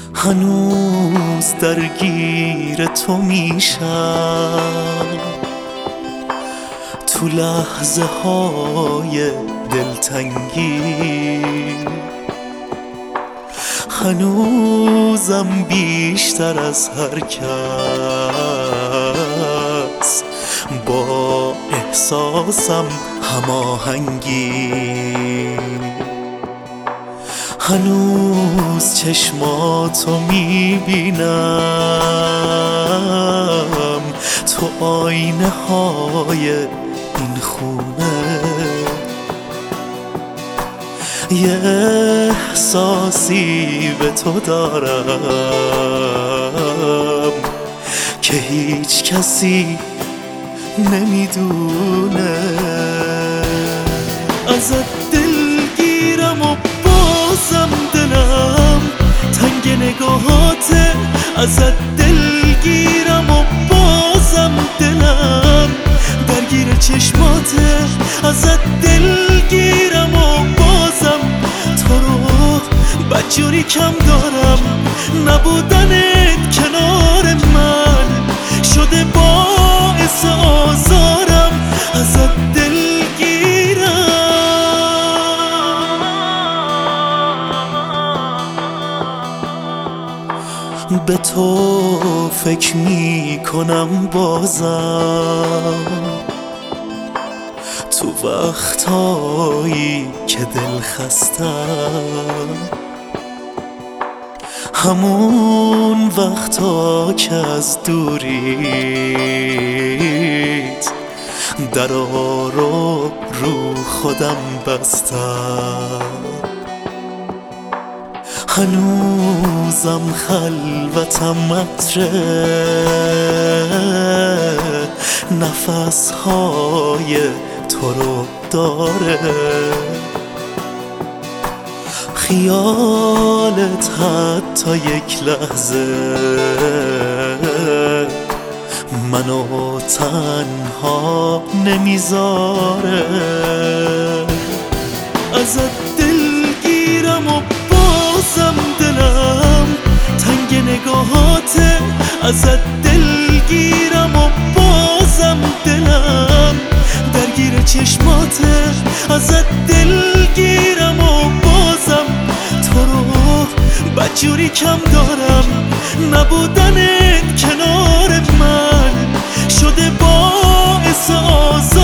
هنوز درگیر تو میشم تو لحظه های دلتنگی. هنوزم بیشتر از هر کس با احساسم هماهنگی. هنوز چشماتو میبینم تو آینه های این خونه. یه احساسی به تو دارم که هیچ کسی نمیدونه. ازت دلگیرم و بازم دلم تنگ نگاهاته. ازت دلگیرم و بازم دلم درگیر چشماته. ازت دلگیرم و بازم تو رو بدجوری کم دارم. نبودنت کنار من شده باعث آزارم. ازت به تو فکر می کنم بازم تو وقتایی که دل خستم. همون وقتا که از دوریت درا رو خودم بستم. هنوزم خلوتم عطره نفسهای تو رو داره. خیالت حتی یک لحظه منو تنها نمیذاره. ازت دلگیرم و بازم دلم تنگ نگاهاته. ازت دلگیرم و بازم دلم درگیر چشماته. ازت دلگیرم و بازم تو رو بدجوری کم دارم. نبودنت کنار من شده باعث آزارم.